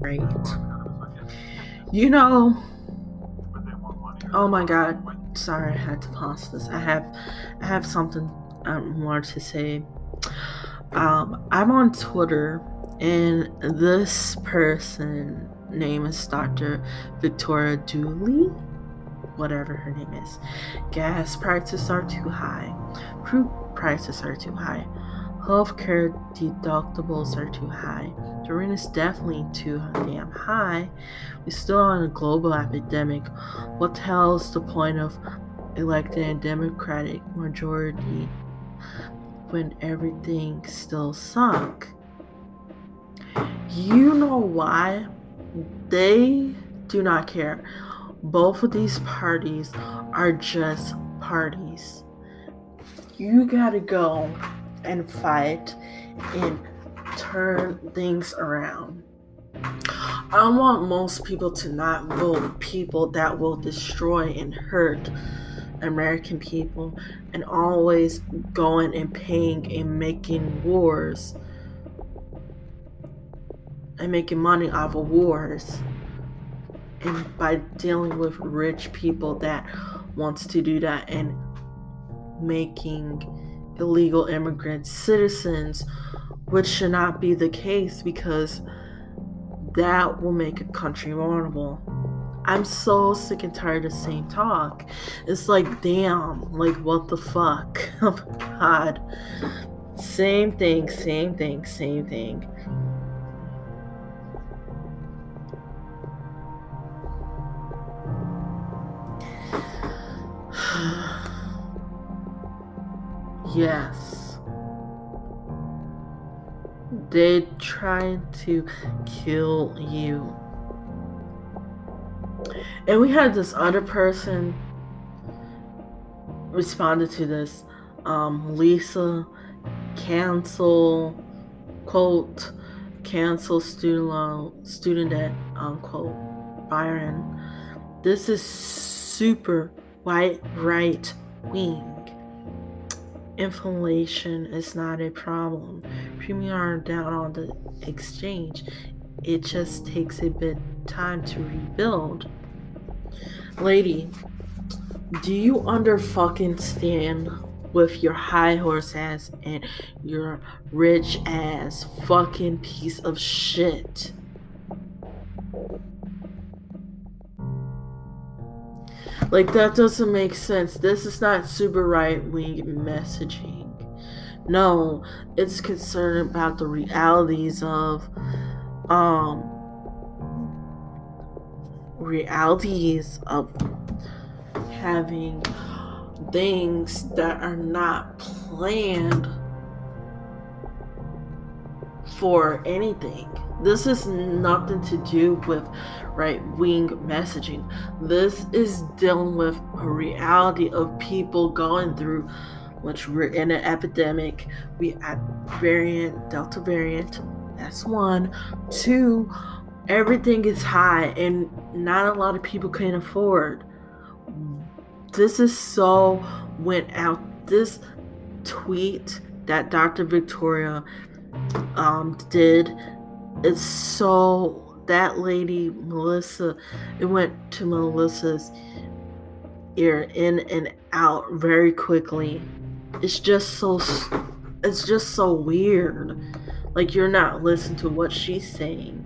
Right. You know, oh my god. Sorry, I had to pause this. I have something more to say. I'm on Twitter, and this person name is Dr. Victoria Dooley, whatever her name is. Gas prices are too high. Fruit prices are too high. Healthcare deductibles are too high. The rent is definitely too damn high. We're still on a global epidemic. What the hell is the point of electing a Democratic majority when everything still sunk? You know why? They do not care. Both of these parties are just parties. You gotta go and fight and turn things around. I want most people to not vote people that will destroy and hurt American people and always going and paying and making wars and making money off of wars, and by dealing with rich people that wants to do that and making illegal immigrants citizens, which should not be the case because that will make a country vulnerable. I'm so sick and tired of the same talk. It's like, damn, like what the fuck? Oh my god. Same thing. Yes. They tried to kill you. And we had this other person responded to this. Lisa, cancel, quote, cancel student debt, unquote, Byron. This is super white right wing. Inflation is not a problem. Premiums are down on the exchange. It just takes a bit time to rebuild. Lady, do you stand with your high horse ass and your rich ass fucking piece of shit? Like, that doesn't make sense. This is not super right-wing messaging. No, it's concerned about the realities of having things that are not planned for anything. This is nothing to do with right-wing messaging. This is dealing with a reality of people going through, which we're in an epidemic. We have Delta variant. That's 1. 2, everything is high and not a lot of people can afford. This is so went out. This tweet that Dr. Victoria did, it's so, that lady Melissa, it went to Melissa's ear in and out very quickly. It's just so weird. Like, you're not listening to what she's saying.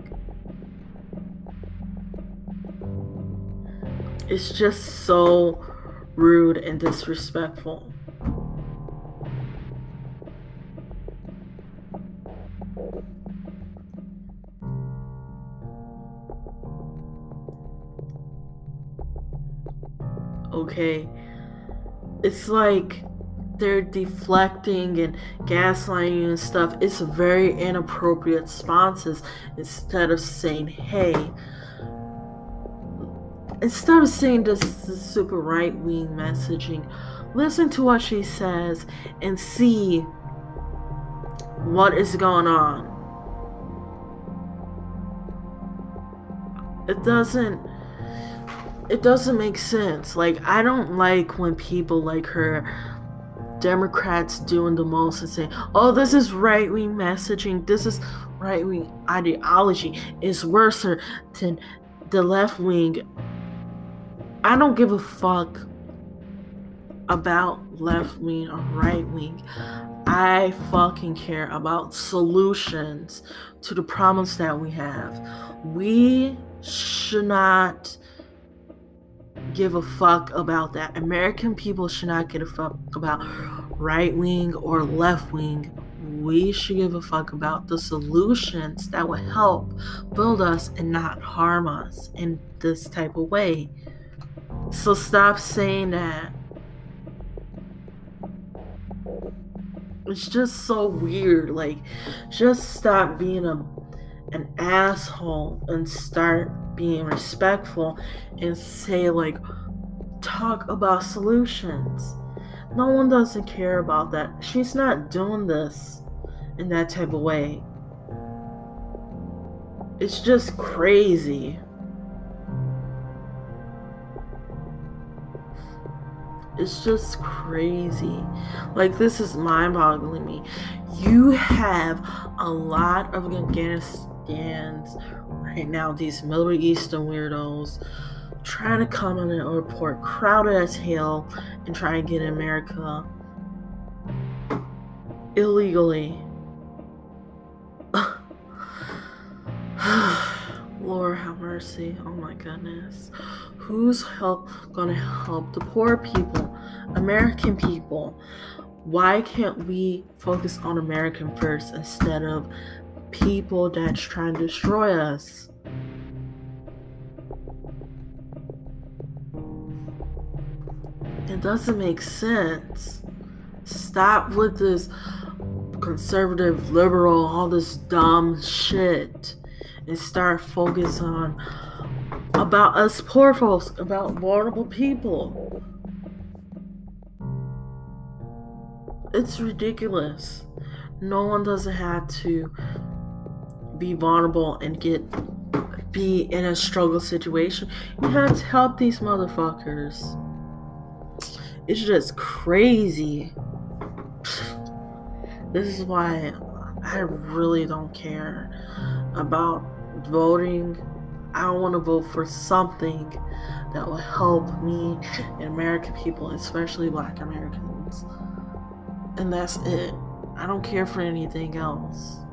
It's just so rude and disrespectful. Okay, it's like they're deflecting and gaslighting and stuff. It's very inappropriate responses. Instead of saying, hey, instead of saying this super right-wing messaging, listen to what she says and see what is going on. It doesn't make sense. Like, I don't like when people like her Democrats doing the most and saying, oh, this is right-wing messaging, this is right-wing ideology, is worse than the left wing. I don't give a fuck about left wing or right wing. I fucking care about solutions to the problems that we have. We should not give a fuck about that. American people should not give a fuck about right wing or left wing. We should give a fuck about the solutions that will help build us and not harm us in this type of way. So stop saying that. It's just so weird. Like, just stop being an asshole and start being respectful and say, like, talk about solutions. No one doesn't care about that. She's not doing this in that type of way. It's just crazy. It's just crazy. Like, this is mind-boggling me. You have a lot of Afghanistans right now, these Middle Eastern weirdos, trying to come on an airport, crowded as hell, and try and get in America illegally. Lord have mercy. Oh my goodness. Who's gonna help the poor people? American people. Why can't we focus on American first instead of people that's trying to destroy us? It doesn't make sense. Stop with this conservative, liberal, all this dumb shit, and start focus on about us poor folks, about vulnerable people. It's ridiculous. No one doesn't have to be vulnerable and be in a struggle situation. You have to help these motherfuckers. It's just crazy. This is why I really don't care about voting. I don't want to vote for something that will help me and American people, especially Black Americans. And that's it. I don't care for anything else.